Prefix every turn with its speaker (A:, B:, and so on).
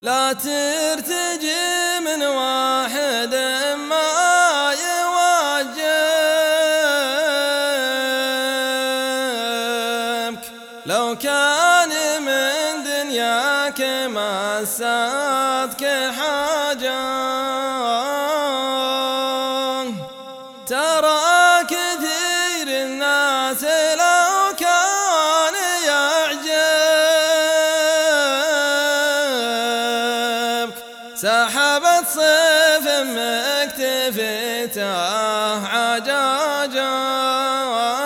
A: لا ترتجي من واحد ما يوجبك، لو كان من دنياك ما ساتك حاجة. ترى كثير الناس لو كان يعجبك سحبت صيف مكتفته عجاجا.